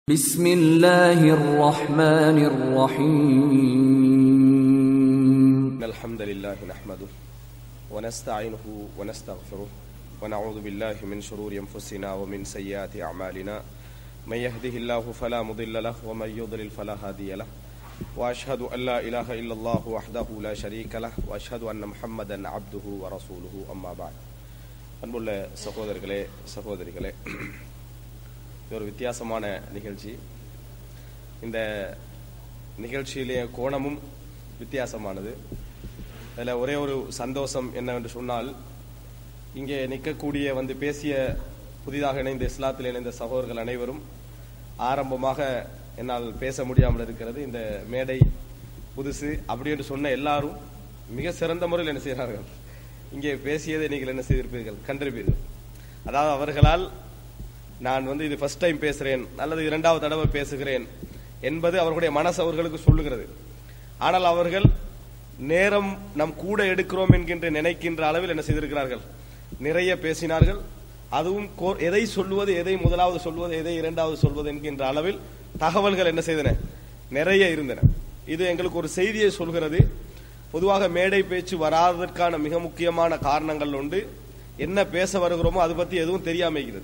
بسم الله الرحمن الرحيم الحمد لله نحمده ونستعينه ونستغفره ونعوذ بالله من شرور أنفسنا ومن سيئات أعمالنا من يهده الله فلا مضل له ومن يضلل فلا هادي له وأشهد أن لا إله إلا الله وحده لا شريك له وأشهد أن محمدا عبده ورسوله أما بعد அன்புள்ள சகோதரர்களே சகோதரிகளே, ஒரு வித்தியாசமான நிகழ்ச்சி. இந்த நிகழ்ச்சியிலேயே கோணமும் வித்தியாசமானது. அதில் ஒரே ஒரு சந்தோஷம் என்னவென்று சொன்னால், இங்கே நிற்கக்கூடிய பேசிய புதிதாக இணைந்த இஸ்லாத்தில் இணைந்த சகோதரர்கள் அனைவரும் ஆரம்பமாக என்னால் பேச முடியாமல் இருக்கிறது. இந்த மேடை புதுசு அப்படி என்று சொன்ன எல்லாரும் மிக சிறந்த முறையில் என்ன செய்கிறார்கள், இங்கே பேசியதை நீங்கள் என்ன செய்திருப்பீர்கள், கண்டிருப்பீர்கள். அதாவது அவர்களால் நான் இது ஃபர்ஸ்ட் டைம் பேசுகிறேன் அல்லது இரண்டாவது தடவை பேசுகிறேன் என்பது அவர்களுடைய மனசு அவர்களுக்கு சொல்லுகிறது. ஆனால் அவர்கள் நேரம் நம் கூட எடுக்கிறோம் என்கின்ற நினைக்கின்ற அளவில் என்ன செய்திருக்கிறார்கள், நிறைய பேசினார்கள். அதுவும் எதை சொல்வது, எதை முதலாவது சொல்வது, எதை இரண்டாவது சொல்வது என்கின்ற அளவில் தகவல்கள் என்ன செய்தன, நிறைய இருந்தன. இது எங்களுக்கு ஒரு செய்தியை சொல்கிறது. பொதுவாக மேடை பேச்சு வராததற்கான மிக முக்கியமான காரணங்கள் உண்டு. என்ன பேச வருகிறோமோ அது பற்றி எதுவும் தெரியாமல்.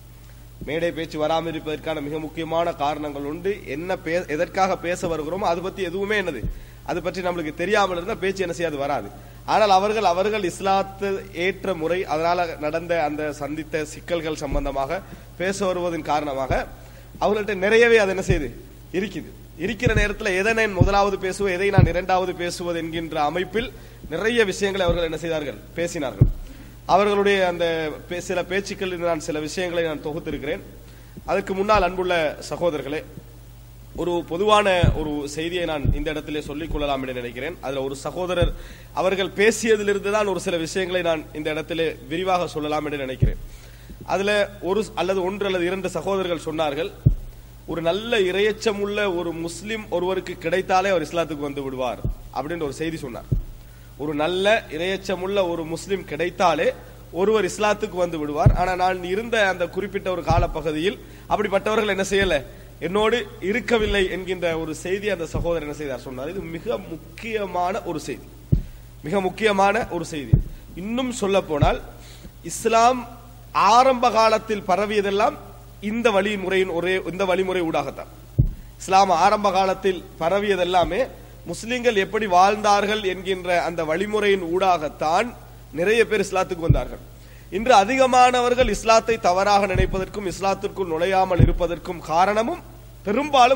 மேடை பேச்சு வராமல் இருப்பதற்கான மிக முக்கியமான காரணங்கள் உண்டு. எதற்காக பேச வருகிறோமோ அது பற்றி எதுவுமே அது பற்றி நம்மளுக்கு தெரியாமல் இருந்தால் பேச்சு என்ன செய்யாது, வராது. ஆனால் அவர்கள் இஸ்லாத்தை ஏற்ற முறை, அதனால நடந்த அந்த சந்தித்த சிக்கல்கள் சம்பந்தமாக பேச வருவதன் காரணமாக அவர்கள்ட்ட நிறையவே அது என்ன செய்யுது, இருக்குது. இருக்கிற நேரத்தில் எதை நான் முதலாவது பேசுவது, எதை நான் இரண்டாவது பேசுவது என்கின்ற அமைப்பில் நிறைய விஷயங்களை அவர்கள் என்ன செய்தார்கள், பேசினார்கள். அவர்களுடைய அந்த சில பேச்சுக்களில் நான் சில விஷயங்களை நான் தொகுத்திருக்கிறேன். அதற்கு முன்னால் அன்புள்ள சகோதரர்களே, ஒரு பொதுவான ஒரு செய்தியை நான் இந்த இடத்திலே சொல்லிக் கொள்ளலாம் என்று நினைக்கிறேன். அதில் ஒரு சகோதரர் அவர்கள் பேசியதிலிருந்து தான் ஒரு சில விஷயங்களை நான் இந்த இடத்திலே விரிவாக சொல்லலாம் என்று நினைக்கிறேன். அதுல ஒன்று அல்லது இரண்டு சகோதரர்கள் சொன்னார்கள், ஒரு நல்ல இரையச்சம் உள்ள ஒரு முஸ்லிம் ஒருவருக்கு கிடைத்தாலே அவர் இஸ்லாத்துக்கு வந்து விடுவார் அப்படின்னு ஒரு செய்தி சொன்னார். ஒரு நல்ல இரையச்சமுள்ள ஒரு முஸ்லிம் கிடைத்தாலே ஒருவர் இஸ்லாத்துக்கு வந்து விடுவார். ஆனா நான் இருந்த அந்த குறிப்பிட்ட ஒரு காலப்பகுதியில் அப்படிப்பட்டவர்கள் என்ன செய்யல, என்னோடு இருக்கவில்லை என்கின்ற ஒரு செய்தி அந்த சகோதரர் என்ன செய்தார், சொன்னார். இது மிக முக்கியமான ஒரு செய்தி, மிக முக்கியமான ஒரு செய்தி. இன்னும் சொல்ல போனால், இஸ்லாம் ஆரம்ப காலத்தில் பரவியதெல்லாம் இந்த வழிமுறை ஊடாகத்தான். இஸ்லாம் ஆரம்ப காலத்தில் பரவியதெல்லாமே முஸ்லிம்கள் எப்படி வாழ்ந்தார்கள் என்கின்ற அந்த வழிமுறையின் ஊடாகத்தான் நிறைய பேர் இஸ்லாத்துக்கு வந்தார்கள். இன்று அதிகமானவர்கள் இஸ்லாத்தை தவறாக நினைப்பதற்கும் இஸ்லாத்திற்குள் நுழையாமல் இருப்பதற்கும் காரணமும் பெரும்பாலும்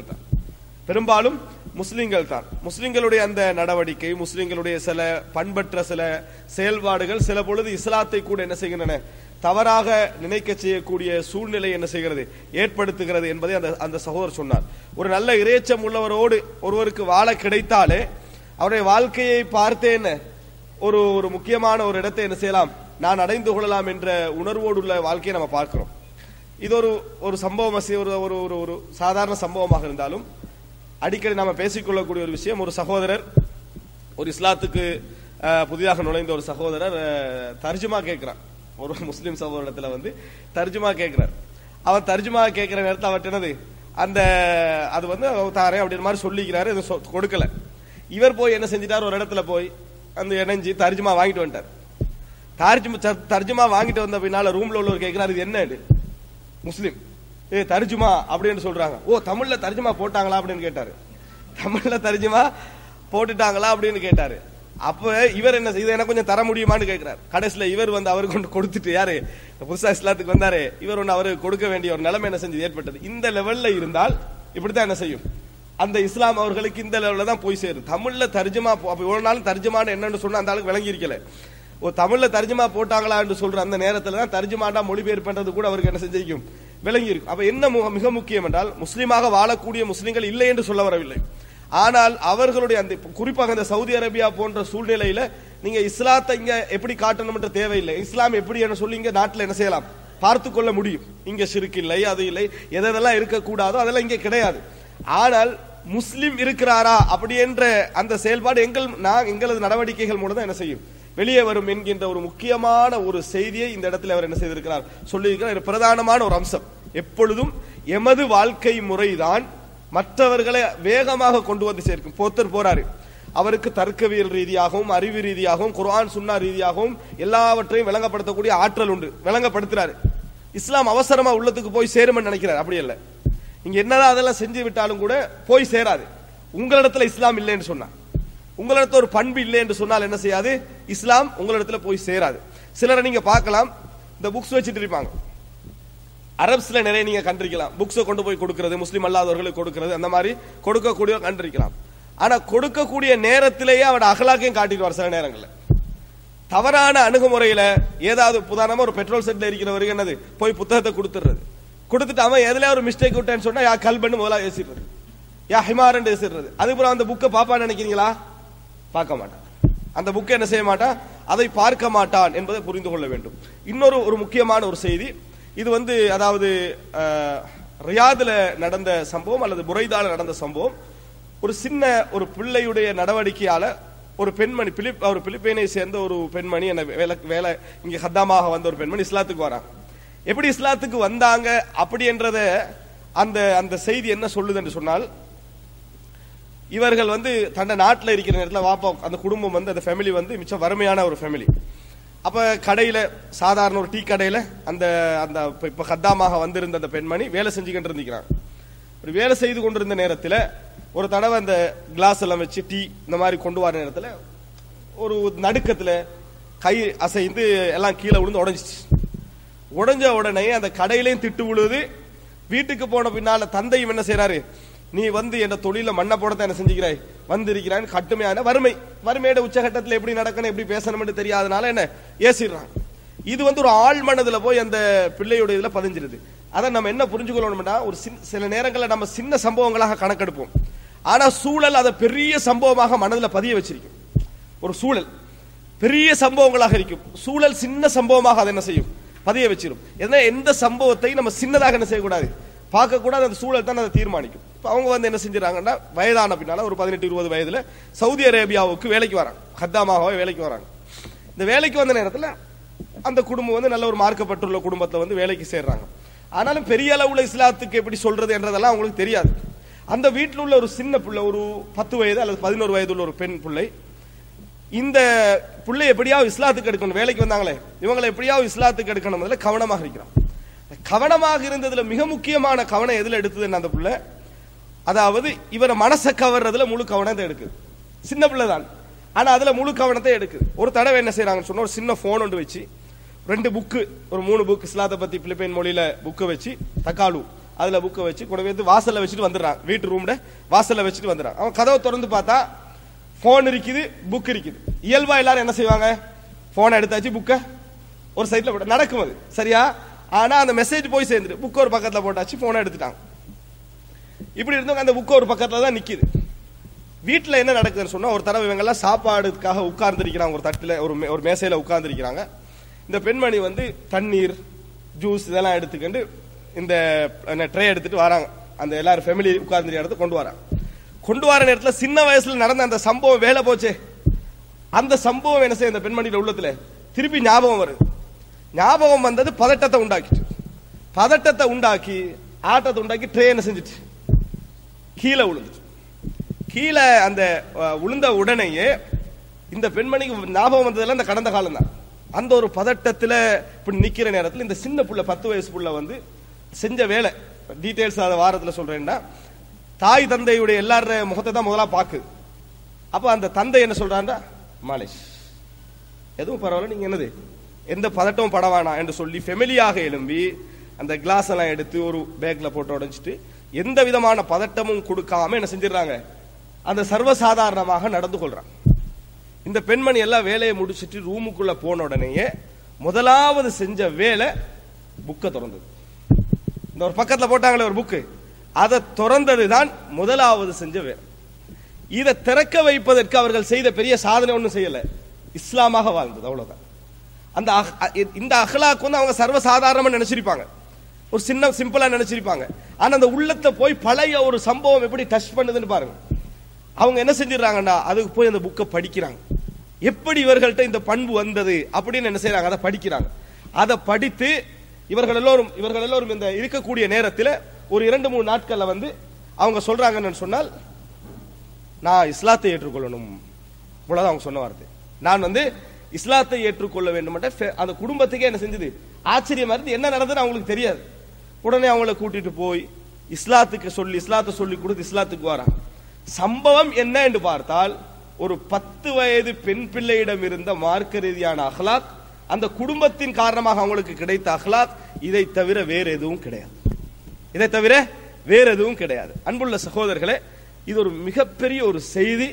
முஸ்லிம்கள் தான். முஸ்லிம்களுடைய அந்த நடவடிக்கை, முஸ்லிம்களுடைய சில பண்பற்ற சில செயல்பாடுகள் சில பொழுது இஸ்லாத்தை கூட என்ன செய்கின்றன, தவறாக நினைக்க செய்யக்கூடிய சூழ்நிலை என்ன செய்கிறது, ஏற்படுத்துகிறது என்பதை அந்த சகோதரர் சொன்னார். ஒரு நல்ல இறைச்சம் உள்ளவரோடு ஒருவருக்கு வாழ கிடைத்தாலே அவருடைய வாழ்க்கையை பார்த்தே என்ன ஒரு முக்கியமான ஒரு இடத்தை என்ன செய்யலாம், நான் அடைந்து கொள்ளலாம் என்ற உணர்வோடு உள்ள வாழ்க்கையை நம்ம பார்க்கிறோம். இது ஒரு சம்பவம், ஒரு சாதாரண சம்பவமாக இருந்தாலும் அடிக்கடி நாம பேசிக்கொள்ளக்கூடிய ஒரு விஷயம். ஒரு சகோதரர், ஒரு இஸ்லாத்துக்கு புதிதாக நுழைந்த ஒரு சகோதரர் தர்ஜுமா கேட்கிறார். ஒரு முஸ்லிம் சகோதரத்துல தர்ஜுமா கேட்கிறார். அவர் தர்ஜுமா கேட்கிற நேரத்தில் அவர்கிட்ட என்னது அது தாரேன் அப்படின்னு மாதிரி சொல்லிக்கிறாரு, கொடுக்கல. இவர் போய் என்ன செஞ்சிட்டார், ஒரு இடத்துல போய் அந்த இணைஞ்சி தர்ஜுமா வாங்கிட்டு வந்துட்டார். தர்ஜுமா வாங்கிட்டு வந்த பின்னால ரூம்ல உள்ளவர் கேட்கிறார், இது என்ன முஸ்லிம் தர்ஜுமா அப்படின்னு சொல்றாங்க. ஓ, தமிழ்ல தர்ஜுமா போட்டாங்களா அப்படின்னு கேட்டாரு. தமிழ்ல தர்ஜுமா போட்டுட்டாங்களா அப்படின்னு கேட்டாரு. அப்ப இவர் என்ன, இதை எனக்கு கொஞ்சம் தர முடியுமான்னு கேட்கிறார். கடைசியில இவர் அவருக்கு கொண்டு கொடுத்துட்டு, யாரு புதுசா இஸ்லாத்துக்கு வந்தாரு, இவர் அவருக்கு கொடுக்க வேண்டிய ஒரு நிலைமை என்ன செஞ்சு ஏற்பட்டது. இந்த லெவல்ல இருந்தால் இப்படித்தான் என்ன செய்யும், அந்த இஸ்லாம் அவர்களுக்கு இந்த லெவல்ல தான் போய் சேரும். தமிழ்ல தர்ஜுமா ஒரு நாள் தர்ஜுமான என்னன்னு சொன்னா அந்த ஆளுக்கு விளங்கி இருக்கல. ஒரு தமிழ்ல தர்ஜுமா போட்டாங்களா என்று சொல்ற அந்த நேரத்துல தான் தர்ஜுமாண்டா மொழிபெயர்ப்பு பண்றது கூட அவருக்கு என்ன செஞ்சிருக்கும், விளங்கி இருக்கும். அப்ப என்ன மிக முக்கியம் என்றால், முஸ்லீமாக வாழக்கூடிய முஸ்லிம்கள் இல்லை என்று சொல்ல வரவில்லை. ஆனால் அவர்களுடைய அந்த குறிப்பாக இந்த சவுதி அரேபியா போன்ற சூழ்நிலையில நீங்க இஸ்லாத்தை இங்க எப்படி காட்டணும் என்ற தேவையில்லை. இஸ்லாம் எப்படி என்ன சொல்லி இங்க நாட்டில் என்ன செய்யலாம், பார்த்து கொள்ள முடியும். இங்க ஷிர்க் இல்லை, அது இல்லை, எதெல்லாம் இருக்கக்கூடாதோ அதெல்லாம் இங்க கிடையாது. ஆனால் முஸ்லிம் இருக்கிறாரா அப்படி என்ற அந்த செயல்பாடு எங்களது நடவடிக்கைகள் மூலம் தான் என்ன செய்யும், வெளியே வரும் என்கின்ற ஒரு முக்கியமான ஒரு செய்தியை இந்த இடத்துல அவர் என்ன செய்திருக்கிறார், சொல்லியிருக்கிறார். பிரதானமான ஒரு அம்சம். எப்பொழுதும் எமது வாழ்க்கை முறைதான் மற்றவர்களை வேகமாக கொண்டு வந்து சேர்க்கும். ஒருத்தர் போறாரு, அவருக்கு தர்க்கவியல் ரீதியாகவும் அறிவு ரீதியாகவும் குர்ஆன் சுன்னா ரீதியாகவும் எல்லாவற்றையும் விளங்கப்படுத்தக்கூடிய ஆற்றல் உண்டு, விளங்கப்படுத்துறாரு. இஸ்லாம் அவசரமா உள்ளத்துக்கு போய் சேரும்னு நினைக்கிறார். அப்படி இல்லை. நீங்க என்னதான் அதெல்லாம் செஞ்சு விட்டாலும் கூட போய் சேராது. உங்களிடத்துல இஸ்லாம் இல்லை என்று சொன்னா, உங்களிடத்துல ஒரு பண்பு இல்லை என்று சொன்னால் என்ன செய்யாது, இஸ்லாம் உங்களிடத்துல போய் சேராது. சிலரை நீங்க பார்க்கலாம், இந்த புக்ஸ் வச்சுட்டு இருப்பாங்க. அரப்ஸ்ல நிறைய நீங்க கண்டிருக்கலாம், புக்ஸை கொண்டு போய் கொடுக்கிறது, முஸ்லீம் அல்லாதவர்களுக்கு கொடுக்கிறது, அந்த மாதிரி கொடுக்கக்கூடிய கண்டிருக்கலாம். ஆனா கொடுக்கக்கூடிய நேரத்திலேயே அவட அகலாக்கையும் காட்டிடுவார். சில நேரங்களில் தவறான அணுகுமுறையில ஏதாவது உதாரணமா ஒரு பெட்ரோல் செட்ல இருக்கிறவருக்கு என்னது போய் புத்தகத்தை கொடுத்துறது, கொடுத்துட்டு அவன் எதுல ஒரு மிஸ்டேக் விட்டேன்னு சொன்னா யா கல்பன்னு முதல்ல ஏசிடுறது, யா ஹிமாரன் ஏசிடுறது. அதுக்கப்புறம் அந்த புக்கை பாப்பான்னு நினைக்கிறீங்களா? பார்க்க மாட்டான். அந்த புக்கை என்ன செய்ய மாட்டான், அதை பார்க்க மாட்டான் என்பதை புரிந்து கொள்ள வேண்டும். இன்னொரு ஒரு முக்கியமான ஒரு செய்தி, இது அதாவது ரியாதுல நடந்த சம்பவம் அல்லது புரைதால நடந்த சம்பவம். ஒரு சின்ன ஒரு பிள்ளையுடைய நடவடிக்கையால ஒரு பெண்மணி பிலிப்பைனை சேர்ந்த ஒரு பெண்மணி வேலை இங்க ஹத்தாமாக வந்த ஒரு பெண்மணி இஸ்லாத்துக்கு வராங்க. எப்படி இஸ்லாத்துக்கு வந்தாங்க அப்படி என்றத அந்த அந்த செய்தி என்ன சொல்லுது என்று சொன்னால், இவர்கள் தன்னை நாட்டில் இருக்கிற நேரத்தில் வாப்பா அந்த குடும்பம் அந்த ஃபேமிலி மிச்சம் வறுமையான ஒரு ஃபேமிலி. அப்ப கடையில சாதாரண ஒரு டீ கடையில அந்த அந்த இப்ப ஹத்தாமாக வந்திருந்த அந்த பெண்மணி வேலை செஞ்சுக்கிட்டு இருந்திருக்கிறாங்க. வேலை செய்து கொண்டிருந்த நேரத்தில் ஒரு தடவை அந்த கிளாஸ் எல்லாம் வச்சு டீ இந்த மாதிரி கொண்டு வர நேரத்தில் ஒரு நடுக்கத்துல கை அசைந்து எல்லாம் கீழே விழுந்து உடைஞ்சிச்சு. உடைஞ்ச உடனே அந்த கடையிலையும் திட்டு விழுது. வீட்டுக்கு போன பின்னால தந்தையும் என்ன செய்யறாரு, நீ என்ற தொழில மண்ணை போடத்தான் என்ன செஞ்சுக்கிறாய் வந்திருக்கிறான்னு கட்டுமையான வறுமையோட உச்சகட்டத்தில் எப்படி நடக்கணும் எப்படி பேசணும்னு தெரியாதனால என்ன ஏசிடுறாங்க. இது ஒரு ஆழ் மனதுல போய் அந்த பிள்ளையுடைய இதுல பதிஞ்சிருது. அதை நம்ம என்ன புரிஞ்சுக்கொள்ளணும்னா, ஒரு சில நேரங்களில் நம்ம சின்ன சம்பவங்களாக கணக்கெடுப்போம், ஆனா சூழல் அதை பெரிய சம்பவமாக மனதில் பதிய வச்சிருக்கும். ஒரு சூழல் பெரிய சம்பவங்களாக இருக்கும், சூழல் சின்ன சம்பவமாக அதை என்ன செய்யும், பதிய வச்சிடும். ஏன்னா எந்த சம்பவத்தை நம்ம சின்னதாக என்ன செய்யக்கூடாது, பார்க்க கூடாது. அந்த சூழல் தான் அதை தீர்மானிக்கும். இப்போ அவங்க என்ன செஞ்சிடறாங்கன்னா, வயதான பின்னால ஒரு 18-20 வயதுல சவுதி அரேபியாவுக்கு வேலைக்கு வராங்க, ஹத்தாமாகவே வேலைக்கு வராங்க. இந்த வேலைக்கு வந்த நேரத்தில் அந்த குடும்பம் நல்ல ஒரு மார்க்கப்பட்டுள்ள குடும்பத்தில் வேலைக்கு சேர்றாங்க. ஆனாலும் பெரிய அளவுல இஸ்லாத்துக்கு எப்படி சொல்றது என்றதெல்லாம் அவங்களுக்கு தெரியாது. அந்த வீட்டில் உள்ள ஒரு சின்ன பிள்ளை, ஒரு 10 வயது அல்லது 11 வயது உள்ள ஒரு பெண் பிள்ளை, இந்த பிள்ளை எப்படியாவது இஸ்லாத்துக்கு எடுக்கணும், வேலைக்கு வந்தாங்களே இவங்களை எப்படியாவது இஸ்லாத்துக்கு எடுக்கணும் கவனமாக இருக்கிறான். கவனமாக இருந்ததுல மிக முக்கியமான கவனம் எதுல எடுத்ததுன்னு அந்த பிள்ளை, அதாவது இவரை மனசை கவர்றதுல முழு கவனத்தை எடுக்குது. சின்ன பிள்ளை தான், ஆனா அதுல முழு கவனத்தை எடுக்குது. ஒரு தடவை என்ன செய்யறாங்கன்னு சொன்னா, ஒரு சின்ன போன் ஒன்று வச்சு 2 புக்கு, ஒரு 3 புக் இஸ்லாத்தை பத்தி பிலிப்பைன் மொழியில புக்கை வச்சு தக்காளு அதுல புக்கை வச்சு கொண்டு வந்து வாசல்ல வச்சுட்டு வந்துடுறான். வீட்டு ரூம்ல வாசல்ல வச்சுட்டு வந்துடுறான். அவன் கதவை திறந்து பார்த்தா போன் இருக்குது, புக் இருக்குது. இயல்பா எல்லாரும் என்ன செய்வாங்க, போனை எடுத்தாச்சு புக்கை ஒரு சைட்ல போட்டு நடக்கும் அது சரியா. ஆனா அந்த மெசேஜ் போய் சேர்ந்துட்டு புக் ஒரு பக்கத்துல போட்டாச்சு, போனை எடுத்துட்டாங்க. இப்படி இருந்தவங்க அந்த புக் ஒரு பக்கத்துல தான் நிக்குது. வீட்டுல என்ன நடக்குதுன்னு சொன்னா, ஒரு தடவை இவங்க எல்லாம் சாப்பாடுக்காக உட்கார்ந்துருக்கிறாங்க, ஒரு தட்டுல ஒரு மேசையில உட்கார்ந்துருக்கிறாங்க. இந்த பெண்மணி தண்ணீர் ஜூஸ் இதெல்லாம் எடுத்துக்கிட்டு இந்த ட்ரே எடுத்துட்டு வராங்க. அந்த எல்லாரும் ஃபேமிலி உட்கார்ந்து இடத்த கொண்டு வராங்க. கொண்டு வர நேரத்தில் சின்ன வயசுல நடந்த அந்த சம்பவம் வேலை போச்சே, அந்த சம்பவம் என்ன செய்ய இந்த பெண்மணியோட உள்ளத்துல திருப்பி ஞாபகம் வருது. ஞாபகம் வந்தது பதட்டத்தை உண்டாக்கிட்டு, பதட்டத்தை உண்டாக்கி ஆட்டத்தை உண்டாக்கி ட்ரே என்ன செஞ்சுட்டு கீழே விழுந்துச்சு. கீழே அந்த விழுந்த உடனேயே இந்த பெண்மணிக்கு ஞாபகம் வந்ததெல்லாம் இந்த கடந்த காலம் தான். அந்த ஒரு பதட்டத்தில் இப்படி நிக்கிற நேரத்தில் இந்த சின்ன புள்ள 10 வயசு புள்ள செஞ்ச வேலை டீடைல்ஸ் அதை வாரத்தில் சொல்றேன்னா, தாய் தந்தையுடைய எல்லார முகத்தை தான் முதலா பாக்கு. அப்ப அந்த தந்தை என்ன சொல்றாருன்னா, மாலேஷ் எதுவும் பரவாயில்ல, நீங்க என்னது எந்த பதட்டமும் பட வேணாம் என்று சொல்லி ஃபெமிலியாக எழும்பி அந்த கிளாஸ் எல்லாம் எடுத்து ஒரு பேக்ல போட்டு உடைச்சிட்டு எந்த விதமான பதட்டமும் கொடுக்காம என்ன செஞ்சிடறாங்க, அந்த சர்வசாதாரணமாக நடந்து கொள்றாங்க. இந்த பெண்மணி எல்லாம் வேலையை முடிச்சுட்டு ரூமுக்குள்ள போன உடனேயே முதலாவது செஞ்ச வேலை புக்கை திறந்தது. இந்த ஒரு பக்கத்துல போட்டாங்களே ஒரு புக்கு, அதை திறந்தது தான் முதலாவது செஞ்ச வேலை. இதை திறக்க வைப்பதற்கு அவர்கள் செய்த பெரிய சாதனை ஒன்றும் செய்யல, இஸ்லாமாக வாழ்ந்தது அவ்வளவுதான். அந்த இந்த அஹ்லாக் அவங்க சர்வசாதாரணமா நினைச்சிருப்பாங்க, ஒரு சின்ன சிம்பிளா நினைச்சிருப்பாங்க. ஆனா அந்த உள்ளத்தை போய் பழைய ஒரு சம்பவம் எப்படி டச் பண்ணுதுன்னு பாருங்க. அவங்க என்ன செஞ்சிடறாங்கன்னா, அதுக்கு போய் அந்த புக்கை படிக்கிறாங்க. எப்படி இவர்கள்ட்ட இந்த பண்பு வந்தது அப்படின்னு என்ன செய்யறாங்க, அதை படிக்கிறாங்க. அதை படித்து இவர்கள் எல்லோரும் இந்த இருக்கக்கூடிய நேரத்தில் ஒரு 2-3 நாட்கள்ல அவங்க சொல்றாங்கன்னு சொன்னால், நான் இஸ்லாத்தை ஏற்றுக்கொள்ளணும். இவ்வளவுதான் அவங்க சொன்ன வார்த்தை. நான் இஸ்லாத்தை ஏற்றுக்கொள்ள வேண்டும். அந்த குடும்பத்துக்கே என்ன செஞ்சது, ஆச்சரியமா இருந்து, என்ன நடந்ததுன்னு அவங்களுக்கு தெரியாது. உடனே அவங்கள கூட்டிட்டு போய் இஸ்லாத்தை சொல்லி கொடுத்து இஸ்லாத்துக்கு வராங்க. சம்பவம் என்ன என்று பார்த்தால், ஒரு 10 வயது பெண் பிள்ளையிடம் இருந்த மார்க்க ரீதியான அஹ்லாக், அந்த குடும்பத்தின் காரணமாக அவங்களுக்கு கிடைத்த அஹ்லாக், இதை தவிர வேற எதுவும் கிடையாது. அன்புள்ள சகோதரர்களே, இது ஒரு மிகப்பெரிய ஒரு செய்தி.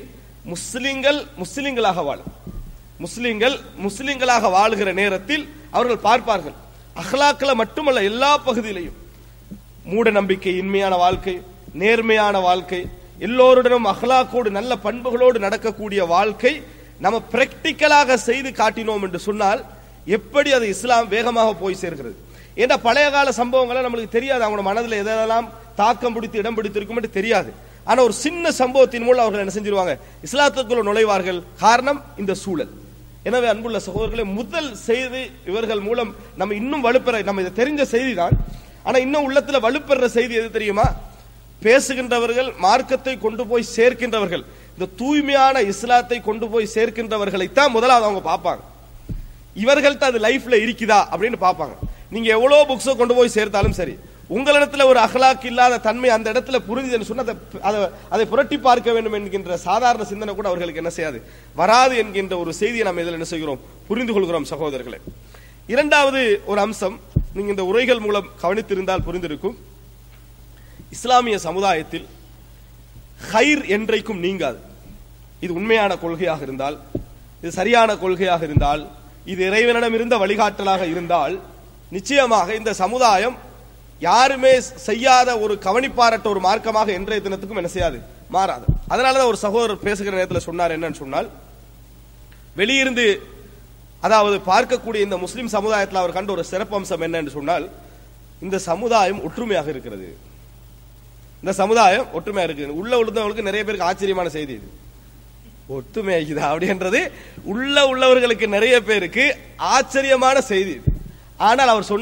முஸ்லிம்களாக வாழுகிற நேரத்தில் அவர்கள் பார்ப்பார்கள், அஹ்லாக்ல மட்டுமல்ல எல்லா பகுதியிலையும் மூட நம்பிக்கை இன்மையான வாழ்க்கை, நேர்மையான வாழ்க்கை, எல்லோருடனும் அஹ்லாக்கோடு நல்ல பண்புகளோடு நடக்கக்கூடிய வாழ்க்கை நம்ம பிராக்டிக்கலாக செய்து காட்டினோம் என்று சொன்னால் எப்படி அது இஸ்லாம் வேகமாக போய் சேர்க்கிறது. ஏன்னா பழைய கால சம்பவங்களை நம்மளுக்கு தெரியாது, அவங்க மனதில் எதெல்லாம் தாக்கம் பிடித்து இடம் பிடித்திருக்கும் தெரியாது. ஆனா ஒரு சின்ன சம்பவத்தின் மூலம் அவர்கள் என்ன செஞ்சிருவாங்க, இஸ்லாத்துக்குள்ள நுழைவார்கள். காரணம் இந்த சூழல். எனவே அன்புள்ள சகோதரர்களே, முதல் செய்தி இவர்கள் மூலம் நம்ம இன்னும் வலுப்பெற, நம்ம இதை தெரிஞ்ச செய்தி தான், ஆனா இன்னும் உள்ளத்துல வலுப்பெற செய்தி எது தெரியுமா? பேசுகின்றவர்கள், மார்க்கத்தை கொண்டு போய் சேர்க்கின்றவர்கள், இந்த தூய்மையான இஸ்லாத்தை கொண்டு போய் சேர்க்கின்றவர்களைத்தான் முதலாவது அவங்க பார்ப்பாங்க. இவர்கள்ட்ட அது லைஃப்ல இருக்குதா அப்படின்னு பார்ப்பாங்க. நீங்க எவ்வளவு புக்ஸை கொண்டு போய் சேர்த்தாலும் சரி, உங்களிடத்துல ஒரு அஹ்லாக் இல்லாத தன்மை அந்த இடத்துல புரிஞ்சுன்னு சொன்னா அதை புரட்டி பார்க்க வேண்டும் என்கின்ற சாதாரண சிந்தனை கூட அவர்களுக்கு என்ன செய்யாது, வராது என்கின்ற ஒரு செய்தியை நம்ம இதில் என்ன செய்கிறோம், புரிந்து கொள்கிறோம் சகோதரர்களே. இரண்டாவது ஒரு அம்சம், நீங்க இந்த உரைகள் மூலம் கவனித்திருந்தால் புரிந்திருக்கும், இஸ்லாமிய சமுதாயத்தில் ஹைர் என்றைக்கும் நீங்காது. இது உண்மையான கொள்கையாக இருந்தால், இது சரியான கொள்கையாக இருந்தால், இது இறைவனிடம் இருந்த வழிகாட்டலாக இருந்தால், நிச்சயமாக இந்த சமுதாயம் யாருமே செய்யாத ஒரு கவனிப்பாரட்ட ஒரு மார்க்கமாக இன்றைய தினத்துக்கும் என்ன செய்யாது, மாறாது. அதனாலதான் ஒரு சகோதரர் பேசுகிற நேரத்தில் சொன்னார், என்னன்னு சொன்னால், வெளியிருந்து அதாவது பார்க்கக்கூடிய இந்த முஸ்லிம் சமுதாயத்தில் அவர் கண்ட ஒரு சிறப்பம்சம் என்னன்னு சொன்னால், இந்த சமுதாயம் ஒற்றுமையாக இருக்கிறது. இந்த சமுதாயம் ஒற்றுமையா இருக்கு. உள்ள உள்ளவங்களுக்கு நிறைய பேருக்கு ஆச்சரியமான செய்தி இது. ஒற்றுமையாக்குதா அப்படின்றது உள்ளவர்களுக்கு நிறைய பேருக்கு ஆச்சரியமான செய்தி. ஆனால் அவர்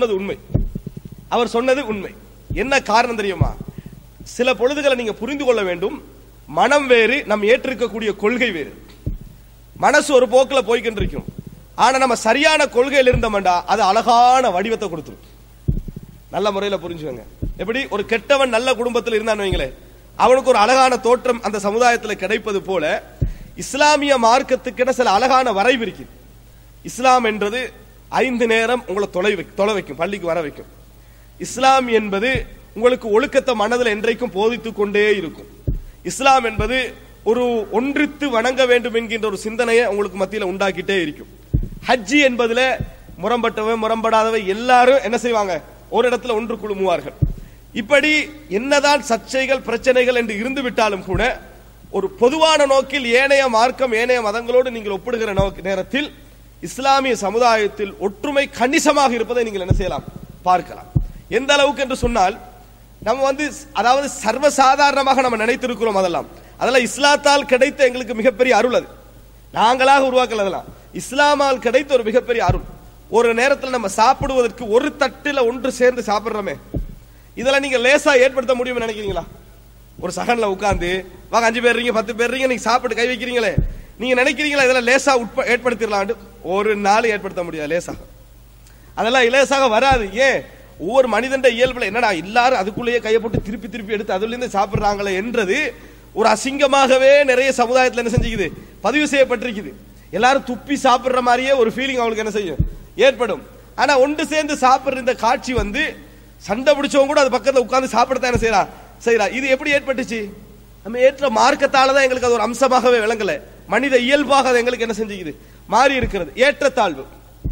சொன்னது உண்மை. என்ன காரணம் தெரியுமா? சில பொழுதுகளை நீங்க புரிந்து கொள்ள வேண்டும். மனம் வேறு, நம்ம ஏற்றிருக்கக்கூடிய கொள்கை வேறு. மனசு ஒரு போக்கில் போய்கின்றிருக்கும். ஆனா நம்ம சரியான கொள்கையில் இருந்தோம்டா அது அழகான வடிவத்தை கொடுத்துரும். நல்ல முறையில் புரிஞ்சுக்கோங்க. எப்படி ஒரு கெட்டவன் நல்ல குடும்பத்தில் இருந்தான்னு வைங்களேன், அவனுக்கு ஒரு அழகான தோற்றம் அந்த சமுதாயத்தில் கிடைப்பது போல இஸ்லாமிய மார்க்கத்துக்கிட்ட சில அழகான வரைவு இருக்கு. இஸ்லாம் என்றது 5 நேரம் உங்களை தொலை வைக்கும், பள்ளிக்கு வர வைக்கும். இஸ்லாம் என்பது உங்களுக்கு ஒழுக்கத்தை மனதில் என்றைக்கும் போதித்துக் கொண்டே இருக்கும். இஸ்லாம் என்பது ஒரு ஒன்றித்து வணங்க வேண்டும் என்கின்ற ஒரு சிந்தனையை உங்களுக்கு மத்தியில் உண்டாக்கிட்டே இருக்கும். ஹஜ்ஜி என்பதுல முரம்பட்டவை முரம்படாதவை எல்லாரும் என்ன செய்வாங்க, ஒரு இடத்துல ஒன்று குழுமுவார்கள். இப்படி என்னதான் சர்ச்சைகள் பிரச்சனைகள் என்று இருந்து விட்டாலும் கூட ஒரு பொதுவான நோக்கில் ஏனைய மார்க்கம் ஏனைய மதங்களோடு நீங்கள் ஒப்பிடுகிற நேரத்தில் இஸ்லாமிய சமுதாயத்தில் ஒற்றுமை கணிசமாக இருப்பதை நீங்கள் என்ன செய்யலாம், பார்க்கலாம். எந்த அளவுக்கு என்று சொன்னால், நம்ம அதாவது சர்வசாதாரணமாக நம்ம நினைத்திருக்கிறோம். அதெல்லாம் இஸ்லாத்தால் கிடைத்த எங்களுக்கு மிகப்பெரிய அருள். அது நாங்களாக உருவாக்கல, அதெல்லாம் இஸ்லாமால் கிடைத்த ஒரு மிகப்பெரிய அருள். ஒரு நேரத்தில் நம்ம சாப்பிடுவதற்கு ஒரு தட்டில் ஒன்று சேர்ந்து சாப்பிடுறோமே, இதெல்லாம் நீங்க லேசா ஏற்படுத்த முடியும்னு நினைக்கிறீங்களா? ஒரு சகன்ல உட்கார்ந்து வாங்க 5 பேர் இருக்கீங்க 10 பேர் இருக்கீங்க, நீங்க சாப்பிட்டு கை வைக்கிறீங்களே, நீங்க நினைக்கிறீங்களா இதெல்லாம் லேசா ஏற்படுத்திடலாம்? ஒரு நாள் ஏற்படுத்த முடியாது லேசாக. அதெல்லாம் லேசாக வராது. ஏன்? ஒவ்வொரு மனிதன் இயல்புல என்னடா எல்லாரும் அதுக்குள்ளேயே கையை போட்டு திருப்பி திருப்பி எடுத்து அதுல இருந்து சாப்பிடுறாங்களே என்றது ஒரு அசிங்கமாகவே நிறைய சமுதாயத்தில் என்ன செஞ்சுக்குது, பதிவு செய்யப்பட்டிருக்குது. எல்லாரும் துப்பி சாப்பிடுற மாதிரியே ஒரு ஃபீலிங் அவங்களுக்கு என்ன செய்யும், ஏற்படும். ஆனா ஒன்று சேர்ந்து சாப்பிடுற இந்த காட்சி சண்டை பிடிச்சவங்க கூட அது பக்கத்தில் உட்கார்ந்து சாப்பிடத்தான் என்ன செய்யறா. இது எப்படி ஏற்பட்டுச்சு? நம்ம ஏற்ற மார்க்கத்தால தான் எங்களுக்கு அது ஒரு அம்சமாகவே விளங்கல. மனித இயல்பாக அது எங்களுக்கு என்ன செஞ்சுக்குது, மாறி இருக்கிறது. ஏற்றத்தாழ்வு,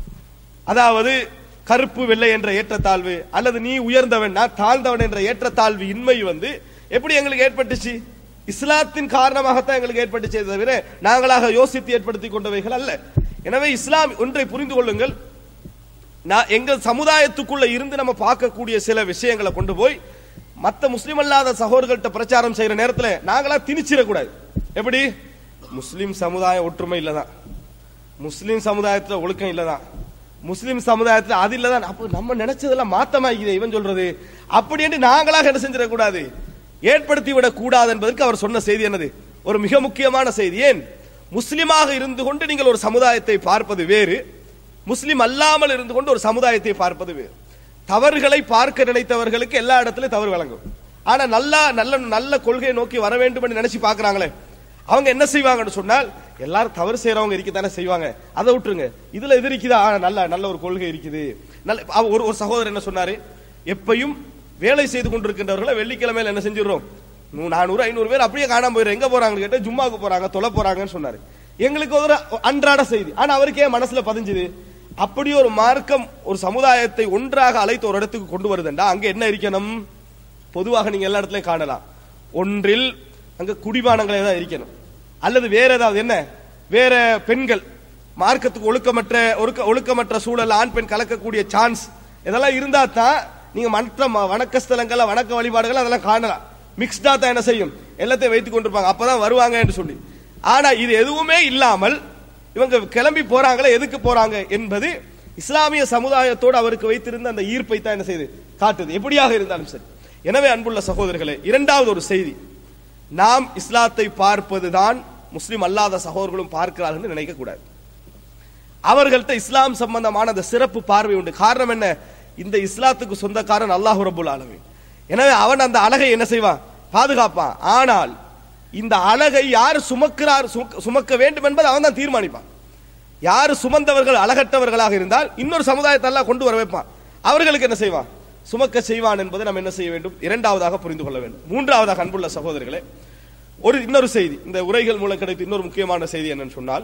அதாவது கருப்பு வெள்ளை என்ற ஏற்றத்தாழ்வு, அல்லது நீ உயர்ந்தவன் நான் தாழ்ந்தவன் என்ற ஏற்றத்தாழ்வு இன்மை எப்படி எங்களுக்கு ஏற்பட்டுச்சு? இஸ்லாத்தின் காரணமாகத்தான் எங்களுக்கு ஏற்பட்டுச்சே தவிர நாங்களாக யோசித்து ஏற்படுத்திக் கொண்டவைகள் அல்ல. எனவே இஸ்லாம் ஒன்றை புரிந்து கொள்ளுங்கள், எங்கள் சமுதாயத்துக்குள்ள இருந்து நம்ம பார்க்கக்கூடிய சில விஷயங்களை கொண்டு போய் மற்ற முஸ்லிம் அல்லாத சகோதரர்கள்ட்ட பிரச்சாரம் செய்யற நேரத்தில் நாங்களா திணிச்சிடக்கூடாது. எப்படி? முஸ்லிம் சமுதாய ஒற்றுமை இல்லதான், முஸ்லிம் சமுதாயத்தில் ஒழுக்கம் இல்லதான், முஸ்லிம் சமுதாயத்தில் அது இல்லதான். அப்போ நம்ம நினைச்சதெல்லாம் மாத்தமாகிது இவன் சொல்றது அப்படி என்று நாங்களாக என்ன செஞ்சிடக்கூடாது, ஏற்படுத்தி விடக் கூடாது என்பதற்கு அவர் சொன்ன செய்தி என்னது, ஒரு மிக முக்கியமான செய்தி. ஏன் முஸ்லிமாக இருந்து கொண்டு நீங்கள் ஒரு சமுதாயத்தை பார்ப்பது வேறு, முஸ்லிம் அல்லாமல் இருந்து கொண்டு ஒரு சமுதாயத்தை பார்ப்பது வேறு. தவறுகளை பார்க்க நினைத்தவர்களுக்கு எல்லா இடத்திலும் தவறு வழங்கும். ஆனா நல்ல நல்ல நல்ல கொள்கையை நோக்கி வர வேண்டும் என்று நினைச்சு பாக்குறாங்களே, அவங்க என்ன செய்வாங்கன்னு சொன்னால், எல்லாரும் தவறு செய்யறவங்க இருக்கத்தானே செய்வாங்க, அதை விட்டுருங்க, இதுல எது இருக்குதா, நல்ல நல்ல ஒரு கொள்கை இருக்குது. ஒரு சகோதரர் என்ன சொன்னாரு, எப்பையும் வேலை செய்து கொண்டிருக்கின்றவர்களை வெள்ளிக்கிழமையில என்ன செஞ்சிடறோம், 400-500 பேர் அப்படியே காணாம போயிடும். எங்க போறாங்கன்னு கேட்டு ஜும்மாவுக்கு போறாங்க, தொலை போறாங்கன்னு சொன்னாரு. எங்களுக்கு ஒரு அன்றாட செய்தி. ஆனா அவருக்கே மனசுல பதிஞ்சுது, அப்படி ஒரு மார்க்கம் ஒரு சமுதாயத்தை ஒன்றாக அழைத்து ஒரு இடத்துக்கு கொண்டு வருதுண்டா அங்க என்ன இருக்கணும், பொதுவாக நீங்க எல்லா இடத்துலயும் காணலாம், ஒன்றில் அங்க குடிபானங்களே தான் இருக்கணும், அல்லது வேற ஏதாவது என்ன வேற பெண்கள் மார்க்கத்துக்கு ஒழுக்கமற்ற சூழல் ஆண் பெண் கலக்கக்கூடிய சான்ஸ் இதெல்லாம் இருந்தா தான் நீங்க மற்ற வணக்க ஸ்தலங்கள் வணக்க வழிபாடுகள் அதெல்லாம் காணலாம். மிக்ஸ்டா தான் என்ன செய்யும், எல்லாத்தையும் வைத்துக் கொண்டிருப்பாங்க, அப்பதான் வருவாங்க என்று சொல்லி. ஆனா இது எதுவுமே இல்லாமல் இவங்க கிளம்பி போறாங்களே, எதுக்கு போறாங்க என்பது இஸ்லாமிய சமுதாயத்தோடு அவருக்கு வைத்திருந்த அந்த ஈர்ப்பை தான் என்ன செய்யுது, காட்டுது, எப்படியாக இருந்தாலும் சரி. எனவே அன்புள்ள சகோதரர்களே, இரண்டாவது ஒரு செய்தி, நாம் இஸ்லாத்தை பார்ப்பதுதான் முஸ்லிம் அல்லாத சகோதரர்களும் பார்க்கிறார்கள் என்று நினைக்க கூடாது. அவர்கள்ட்ட இஸ்லாம் சம்பந்தமான அந்த சிறப்பு பார்வை உண்டு. காரணம் என்ன, இந்த இஸ்லாத்துக்கு சொந்தக்காரன் அல்லாஹ் ரப்புல் ஆலமீன். எனவே அவன் அந்த அழகை என்ன செய்வான், பாதுகாப்பான். ஆனால் இந்த அழகை யார் சுமக்க வேண்டும் என்பதை அவன் தான் தீர்மானிப்பான். யார் சுமந்தவர்கள் அழகற்றவர்களாக இருந்தால் இன்னொரு சமுதாயத்தை எல்லாம் கொண்டு வர வைப்பான், அவர்களுக்கு என்ன செய்வான், சுமக்க செய்வான் என்பதை நாம் என்ன செய்ய வேண்டும், இரண்டாவதாக புரிந்து கொள்ள வேண்டும். மூன்றாவதாக அன்புள்ள சகோதரர்களே, இன்னொரு செய்தி, இந்த உரைகள் மூலம் கிடைத்த இன்னொரு முக்கியமான செய்தி என்னன்னு சொன்னால்,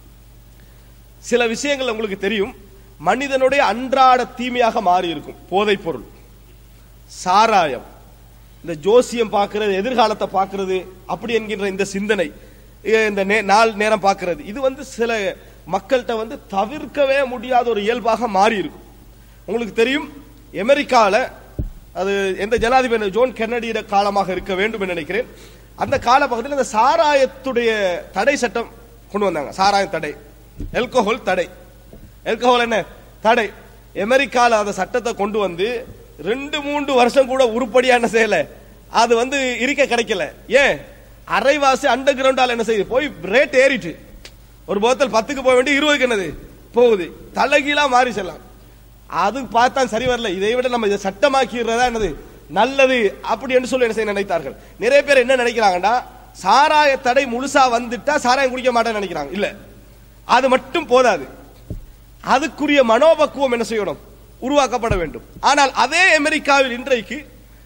சில விஷயங்கள் உங்களுக்கு தெரியும், மனிதனுடைய அன்றாட தீமையாக மாறி இருக்கும். போதைப் பொருள், சாராயம், இந்த ஜோசியம் பார்க்கிறது, எதிர்காலத்தை பார்க்கிறது, அப்படி என்கின்ற இந்த சிந்தனை, இந்த நாள் நேரம் பார்க்கிறது, இது சில மக்கள்கிட்ட தவிர்க்கவே முடியாத ஒரு இயல்பாக மாறி இருக்கும். உங்களுக்கு தெரியும், அமெரிக்காவில் அது எந்த ஜனாதிபதி ஜோன் கென்னடியோட காலமாக இருக்க வேண்டும் என்று நினைக்கிறேன், அந்த காலப்பகுதியில் இந்த சாராயத்துடைய தடை சட்டம் கொண்டு வந்தாங்க. சாராயம் தடை, ஆல்கஹால் தடை, ஆல்கஹால் என்ன தடை. அமெரிக்காவில் அந்த சட்டத்தை கொண்டு வந்து 2-3 வருஷம் கூட உருப்படியா என்ன செய்யல, அது இருக்க கிடைக்கல. ஏன், அரைவாசி அண்டர் கிரவுண்டால என்ன செய்யுது, போய் ரேட் ஏறிட்டு, ஒரு போத்தல் 10க்கு போக வேண்டிய 20க்கு என்னது போகுது, தலைகீழா மாறி செல்லாம். அது பார்த்தா சரி வரல, இதை விட நம்ம இதை சட்டமாக்கிறதா என்னது நல்லது, அப்படி என்று சொல்லி என்ன செய்ய நினைத்தார்கள். நிறைய பேர் என்ன நினைக்கிறாங்கன்னா, சாராய தடை முழுசா வந்துட்டா சாராயம் குடிக்க மாட்டேன்னு நினைக்கிறாங்க. இல்ல, அது மட்டும் போதாது, அதுக்குரிய மனோபக்குவம் என்ன செய்யணும், உருவாக்கப்பட வேண்டும். ஆனால் அதே அமெரிக்காவில் இன்றைக்கு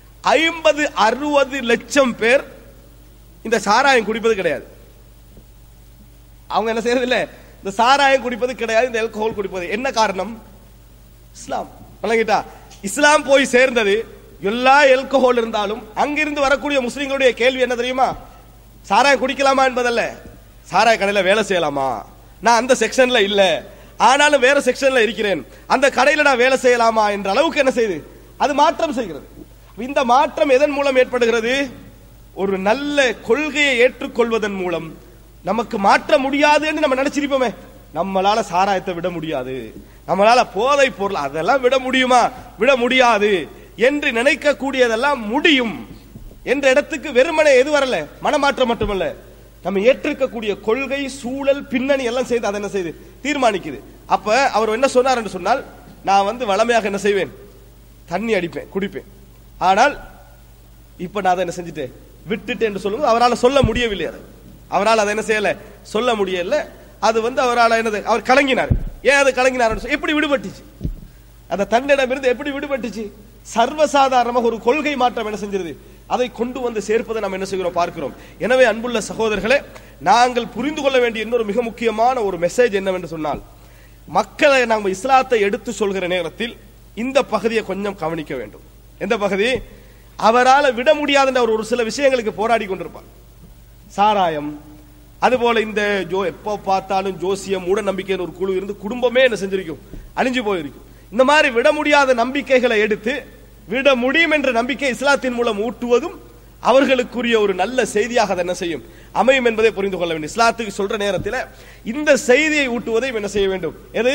50-60 லட்சம் பேர் இந்த சாராயம் குடிப்பது கிடையாது. அவங்க என்ன செய்யறது இல்ல, இந்த சாராயம் குடிப்பது கிடையாது, இந்த ஆல்கஹால் குடிப்பது. என்ன காரணம், இஸ்லாம். இஸ்லாம் போய் சேர்ந்தது. எல்லா ஆல்கஹால் இருந்தாலும் அங்கிருந்து வரக்கூடிய முஸ்லிம்களுடைய கேள்வி என்ன தெரியுமா, சாராயம் குடிக்கலாமா என்பதல்ல, சாராய கடையில வேலை செய்யலாமா, நான் அந்த செக்ஷன்ல இல்ல, ஆனாலும் வேற செக்ஷன்ல இருக்கிறேன், அந்த கடையில நான் வேலை செய்யலாமா என்ற அளவுக்கு என்ன செய்யுது, அது மாற்றம் செய்கிறது. இந்த மாற்றம் எதன் மூலம் ஏற்படுகிறது, ஒரு நல்ல கொள்கையை ஏற்றுக்கொள்வதன் மூலம். நமக்கு மாற்ற முடியாது என்று நம்ம நினைச்சிருப்போமே, நம்மளால சாராயத்தை விட முடியாது, நம்மளால போதை பொருள் அதெல்லாம் விட முடியுமா, விட முடியாது என்று நினைக்க கூடியதெல்லாம் முடியும் என்ற இடத்துக்கு வெறுமனே எது வரல, மனமாற்றம் மட்டுமல்ல, நம்ம ஏற்றிருக்கக்கூடிய கொள்கை, சூழல், பின்னணி எல்லாம் செய்து அதை என்ன செய்து தீர்மானிக்குது. அப்ப அவர் என்ன சொன்னார் என்று சொன்னால், நான் வளமையாக என்ன செய்வேன், தண்ணி அடிப்பேன், குடிப்பேன், ஆனால் இப்ப நான் அதை என்ன செஞ்சுட்டேன், விட்டுட்டேன் என்று சொல்லும்போது அவரால் சொல்ல முடியவில்லை, அவரால் அதை என்ன செய்யல, சொல்ல முடியல. அது அவரால் என்னது, அவர் கலங்கினார். ஏன் அது கலங்கினார், எப்படி விடுபட்டுச்சு, அந்த தன்னிடம் இருந்து எப்படி விடுபட்டுச்சு, சர்வசாதாரணமாக ஒரு கொள்கை மாற்றம் என்ன செஞ்சிருது, அதை கொண்டு சேர்ப்பதை நாம் என்ன செய்கிறோம் பார்க்கிறோம். எனவே அன்புள்ள சகோதரர்களே, நாங்கள் புரிந்து கொள்ள வேண்டிய இன்னொரு மிக முக்கியமான ஒரு மெசேஜ் என்னவென்று சொன்னால், மக்களை நாம் இஸ்லாத்தை எடுத்து சொல்கிற நேரத்தில் இந்த பகுதியை கொஞ்சம் கவனிக்க வேண்டும். எந்த பகுதி, அவரால் விட முடியாத ஒரு சில விஷயங்களுக்கு போராடி கொண்டிருப்பார். சாராயம், அதுபோல இந்த எப்போ பார்த்தாலும் ஜோசியம், மூட நம்பிக்கைன்னு ஒரு குழு இருந்து குடும்பமே என்ன செஞ்சிருக்கும், அழிஞ்சு போயிருக்கும். இந்த மாதிரி விட முடியாத நம்பிக்கைகளை எடுத்து விட முடியும் என்ற நம்பிக்கை இஸ்லாத்தின் மூலம் ஊட்டுவதும் அவர்களுக்குரிய ஒரு நல்ல செய்தியாக என்ன செய்யும், அமையும் என்பதை புரிந்து கொள்ள வேண்டும். இஸ்லாத்துக்கு சொல்ற நேரத்தில் இந்த செய்தியை ஊட்டுவதை என்ன செய்ய வேண்டும், எது